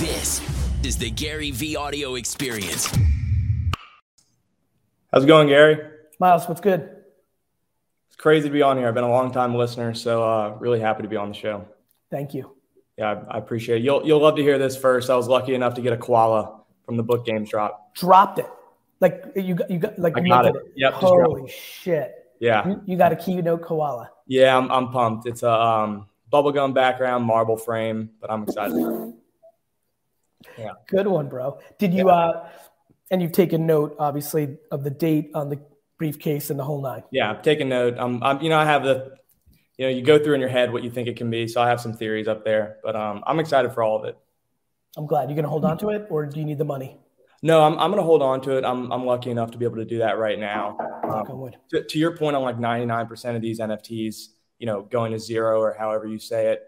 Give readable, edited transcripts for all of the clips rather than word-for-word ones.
This is the Gary V Audio Experience. How's it going, Gary? Miles, what's good? It's crazy to be on here. I've been a long-time listener, so really happy to be on the show. Thank you. Yeah, I appreciate it. You'll love to hear this first. I was lucky enough to get a koala from the Book Games drop. Dropped it. Like you got like I got it. Yep. Holy shit. Yeah. You got a keynote koala. Yeah, I'm pumped. It's a bubblegum background, marble frame, but I'm excited. Yeah. Good one, bro. Did you and you've taken note, obviously, of the date on the briefcase and the whole nine. Yeah, I've taken note. I have you go through in your head what you think it can be. So I have some theories up there, but I'm excited for all of it. I'm glad. You're going to hold on to it, or do you need the money? No, I'm going to hold on to it. I'm lucky enough to be able to do that right now. To your point on like 99% of these NFTs, going to zero or however you say it.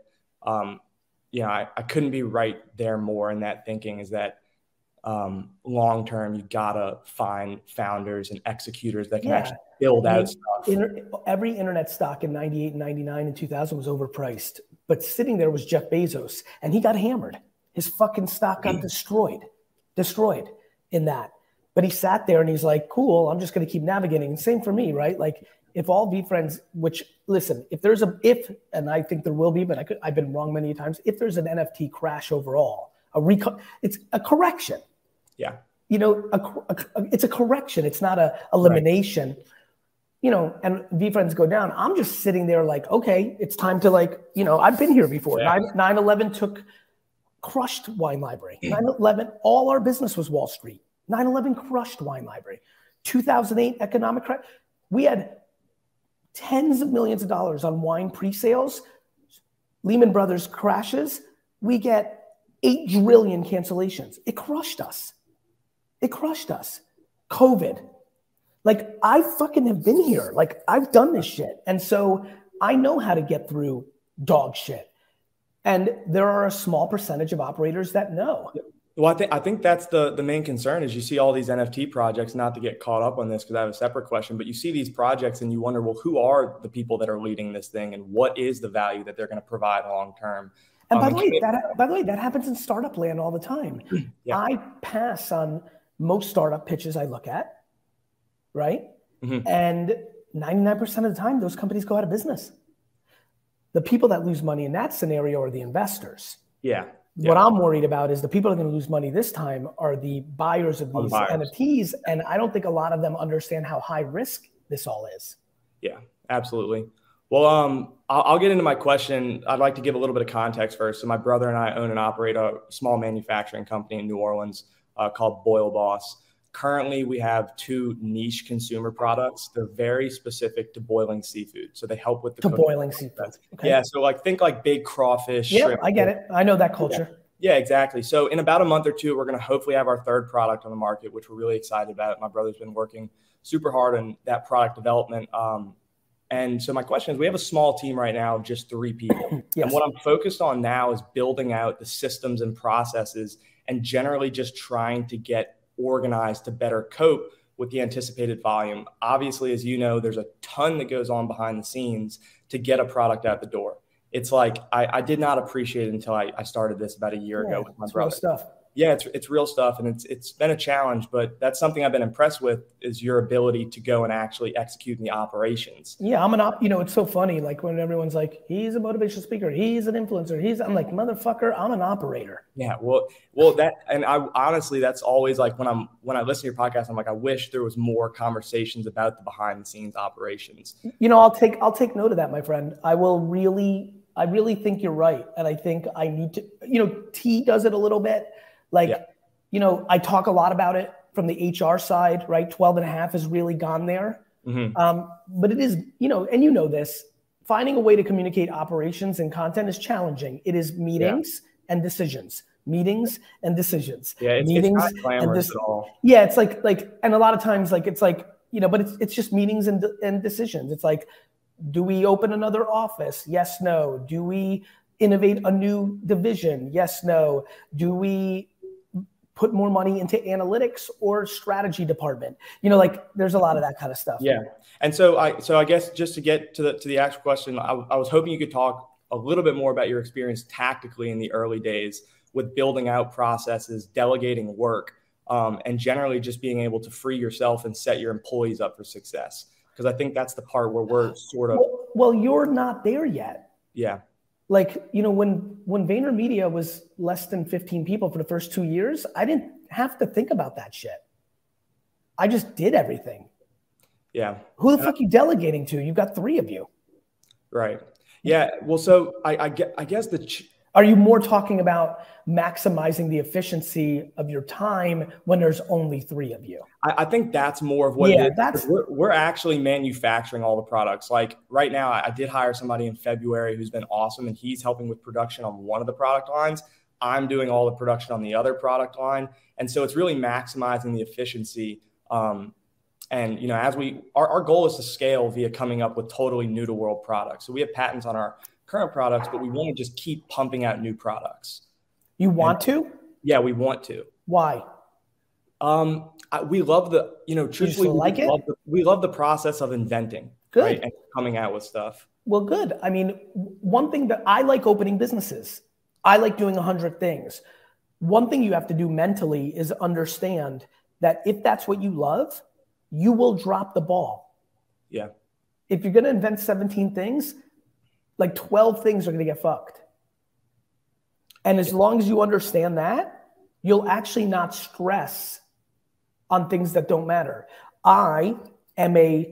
I couldn't be right there more in that thinking is that long term, you gotta find founders and executors that can actually build out stuff. Every internet stock in 98, 99, and 2000 was overpriced. But sitting there was Jeff Bezos, and he got hammered. His fucking stock got destroyed in that. But he sat there and he's like, cool, I'm just going to keep navigating. And same for me, right? Like if all VeeFriends, which listen, and I think there will be, but I've been wrong many times. If there's an NFT crash overall, it's a correction. Yeah. It's a correction. It's not a elimination, and VeeFriends go down. I'm just sitting there like, okay, it's time to I've been here before. Yeah. 9/11 crushed Wine Library. 9/11, all our business was Wall Street. 9/11 crushed Wine Library. 2008 economic crash. We had tens of millions of dollars on wine pre-sales. Lehman Brothers crashes. We get 8 trillion cancellations. It crushed us. COVID. Like I fucking have been here. Like I've done this shit. And so I know how to get through dog shit. And there are a small percentage of operators that know. Well, I think that's the main concern is you see all these NFT projects, not to get caught up on this because I have a separate question, but you see these projects and you wonder, well, who are the people that are leading this thing and what is the value that they're going to provide long-term? And by the way, that happens in startup land all the time. Yeah. I pass on most startup pitches I look at, right? Mm-hmm. And 99% of the time, those companies go out of business. The people that lose money in that scenario are the investors. Yeah. What I'm worried about is the people that are going to lose money this time are the buyers of these NFTs. And I don't think a lot of them understand how high risk this all is. Yeah, absolutely. Well, I'll get into my question. I'd like to give a little bit of context first. So my brother and I own and operate a small manufacturing company in New Orleans called Boil Boss. Currently, we have 2 niche consumer products. They're very specific to boiling seafood. So they help with boiling seafood. Okay. Yeah. So think like big crawfish. Yeah, shrimp. I get it. I know that culture. Yeah, exactly. So in about a month or 2, we're going to hopefully have our 3rd product on the market, which we're really excited about. My brother's been working super hard on that product development. And so my question is, we have a small team right now of just 3 people. Yes. And what I'm focused on now is building out the systems and processes and generally just trying to get organized to better cope with the anticipated volume. Obviously, as you know, there's a ton that goes on behind the scenes to get a product out the door. It's like I did not appreciate it until I started this about a year ago with my brother. Real stuff. Yeah, it's real stuff, and it's been a challenge, but that's something I've been impressed with is your ability to go and actually execute in the operations. Yeah, it's so funny. Like when everyone's like, he's a motivational speaker, he's an influencer, I'm like, motherfucker, I'm an operator. Yeah, well, that, and I honestly, that's always like when I listen to your podcast, I'm like, I wish there was more conversations about the behind the scenes operations. I'll take note of that, my friend. I really think you're right, and I think I need to. T does it a little bit. I talk a lot about it from the HR side, right? 12.5 has really gone there. Mm-hmm. But it is, and this, finding a way to communicate operations and content is challenging. It is meetings and decisions. Meetings and decisions. Yeah, it's not glamorous at all. Yeah, it's like, and a lot of times, it's like, but it's just meetings and decisions. It's like, do we open another office? Yes, no. Do we innovate a new division? Yes, no. Do we put more money into analytics or strategy department? There's a lot of that kind of stuff. Yeah. And so I guess just to get to the actual question, I was hoping you could talk a little bit more about your experience tactically in the early days with building out processes, delegating work, and generally just being able to free yourself and set your employees up for success. Because I think that's the part where we're sort of. Well, you're not there yet. Yeah. Like, you know, when VaynerMedia was less than 15 people for the first 2 years, I didn't have to think about that shit. I just did everything. Yeah. Who the fuck are you delegating to? You've got 3 of you. Right. Yeah. Well, so I guess are you more talking about maximizing the efficiency of your time when there's only 3 of you? I think that's more of what it is. We're actually manufacturing all the products. Like right now, I did hire somebody in February who's been awesome, and he's helping with production on one of the product lines. I'm doing all the production on the other product line. And so it's really maximizing the efficiency. And, you know, as our goal is to scale via coming up with totally new to world products. So we have patents on our current products, but we want to just keep pumping out new products. You want to? Yeah, we want to. Why? We love truthfully, we love the process of inventing. Good. Right? And coming out with stuff. Well, good. I mean, one thing that I like opening businesses. I like doing 100 things. One thing you have to do mentally is understand that if that's what you love, you will drop the ball. Yeah. If you're going to invent 17 things, like 12 things are going to get fucked. And as long as you understand that, you'll actually not stress on things that don't matter. I am a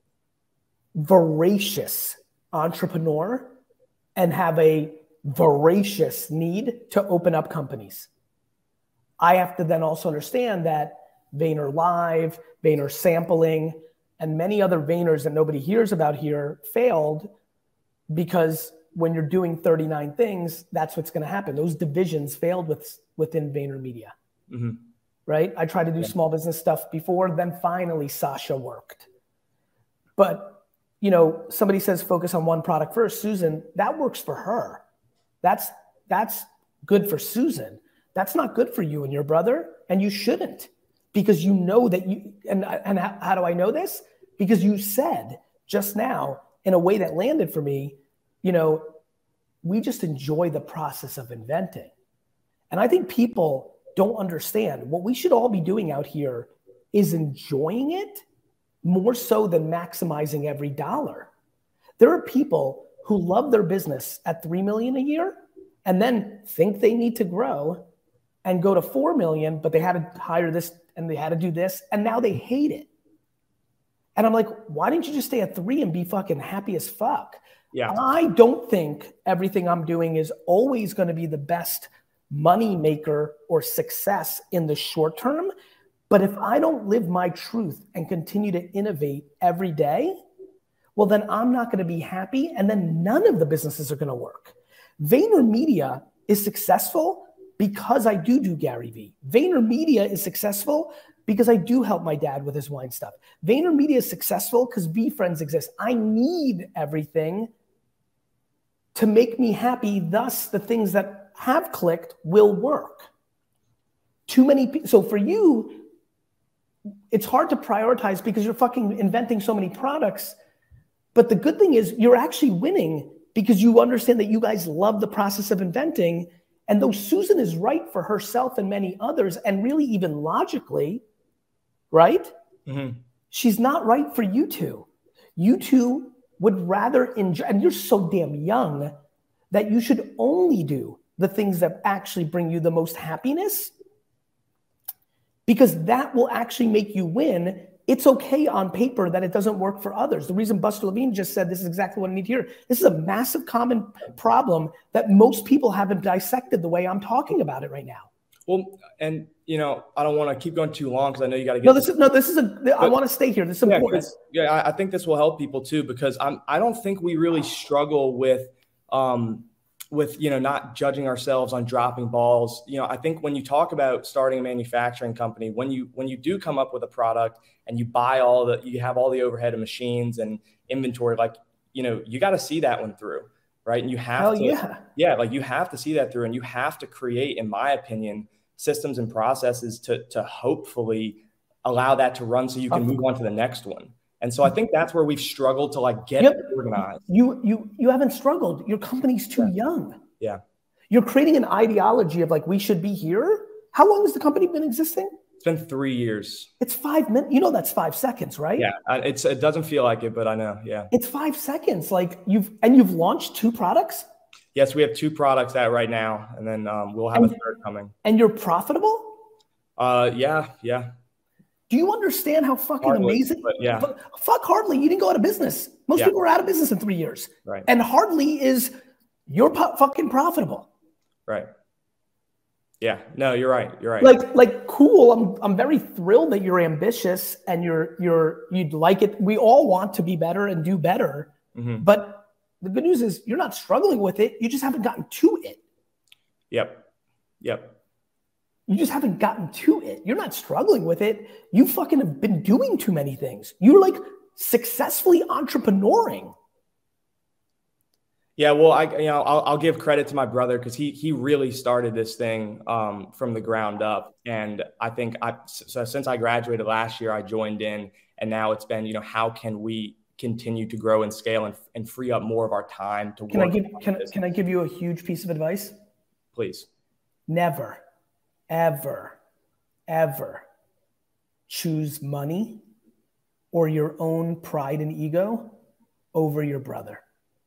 voracious entrepreneur and have a voracious need to open up companies. I have to then also understand that Vayner Live, Vayner Sampling, and many other Vayners that nobody hears about here failed because when you're doing 39 things, that's what's going to happen. Those divisions failed within VaynerMedia, right? I tried to do small business stuff before, then finally Sasha worked. But, you know, somebody says focus on one product first. Susan, that works for her. That's good for Susan. That's not good for you and your brother, and you shouldn't, because you know that you, and how do I know this? Because you said just now in a way that landed for me, you know, we just enjoy the process of inventing. And I think people don't understand what we should all be doing out here is enjoying it more so than maximizing every dollar. There are people who love their business at 3 million a year and then think they need to grow and go to 4 million, but they had to hire this and they had to do this, and now they hate it. And I'm like, why didn't you just stay at 3 and be fucking happy as fuck? Yeah. I don't think everything I'm doing is always going to be the best money maker or success in the short term. But if I don't live my truth and continue to innovate every day, well, then I'm not going to be happy. And then none of the businesses are going to work. VaynerMedia is successful because I do Gary Vee. VaynerMedia is successful because I do help my dad with his wine stuff. VaynerMedia is successful because VeeFriends exists. I need everything to make me happy. Thus, the things that have clicked will work. Too many people. So for you, it's hard to prioritize because you're fucking inventing so many products. But the good thing is you're actually winning because you understand that you guys love the process of inventing. And though Susan is right for herself and many others, and really even logically, right? Mm-hmm. She's not right for you two. You two would rather enjoy, and you're so damn young that you should only do the things that actually bring you the most happiness, because that will actually make you win. It's okay on paper that it doesn't work for others. The reason Buster Levine just said this is exactly what I need to hear. This is a massive common problem that most people haven't dissected the way I'm talking about it right now. Well, and you know, I don't want to keep going too long because I know you got to get. I want to stay here. This is important. I think this will help people too, because I don't think we really struggle with not judging ourselves on dropping balls. You know, I think when you talk about starting a manufacturing company, when you do come up with a product and you buy you have all the overhead of machines and inventory, like, you know, you got to see that one through, right? And you have you have to see that through, and you have to create, in my opinion, systems and processes to hopefully allow that to run so you can move on to the next one. And so I think that's where we've struggled to like get organized. You haven't struggled. Your company's too young. Yeah. You're creating an ideology of like, we should be here. How long has the company been existing? It's been 3 years. It's 5 minutes. You know, that's 5 seconds, right? Yeah. It doesn't feel like it, but I know. Yeah. It's 5 seconds. Like you've launched 2 products. Yes. We have 2 products out right now. And then we'll have a third coming. And you're profitable? Yeah. Do you understand how fucking amazing? Yeah. Fuck Hardly. You didn't go out of business. Most people are out of business in 3 years. Right. And Hardly is, you're fucking profitable. Right. Yeah. No, you're right. You're right. Like cool. I'm very thrilled that you're ambitious and you'd like it. We all want to be better and do better. Mm-hmm. But the good news is you're not struggling with it. You just haven't gotten to it. Yep. You just haven't gotten to it. You're not struggling with it. You fucking have been doing too many things. You're like successfully entrepreneuring. Yeah, well, I'll give credit to my brother because he really started this thing from the ground up. And I think so since I graduated last year, I joined in, and now it's been, how can we continue to grow and scale and free up more of our time to work? Can I give you a huge piece of advice? Please. Never, ever, ever choose money or your own pride and ego over your brother.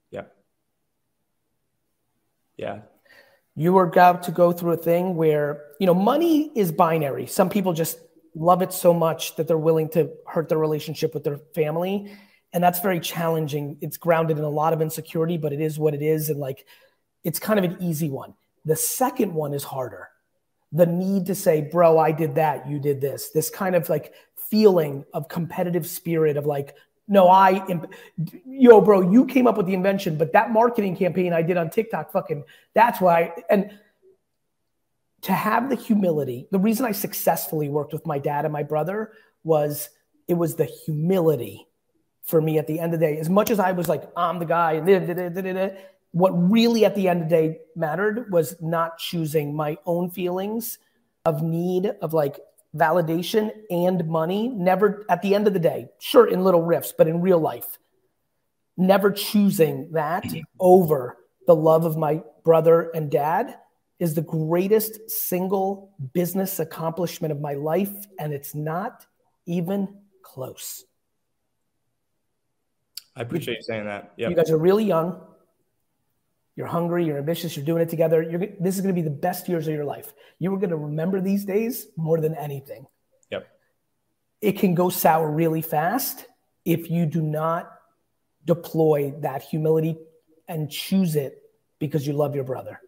Yeah. You are about to go through a thing where, money is binary. Some people just love it so much that they're willing to hurt their relationship with their family. And that's very challenging. It's grounded in a lot of insecurity, but it is what it is. And like, it's kind of an easy one. The second one is harder. The need to say, bro, I did that, you did this. This kind of like feeling of competitive spirit of like, no, bro, you came up with the invention, but that marketing campaign I did on TikTok, that's why. And to have the humility, the reason I successfully worked with my dad and my brother was it was the humility for me at the end of the day. As much as I was like, I'm the guy, what really at the end of the day mattered was not choosing my own feelings of need, of like, validation and money, never at the end of the day, sure, in little riffs, but in real life, never choosing that over the love of my brother and dad is the greatest single business accomplishment of my life. And it's not even close. I appreciate you saying that. Yep. You guys are really young. You're hungry, you're ambitious, you're doing it together. This is going to be the best years of your life. You are going to remember these days more than anything. Yep. It can go sour really fast if you do not deploy that humility and choose it because you love your brother.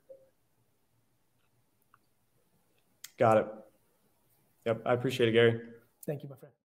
Got it. Yep. I appreciate it, Gary. Thank you, my friend.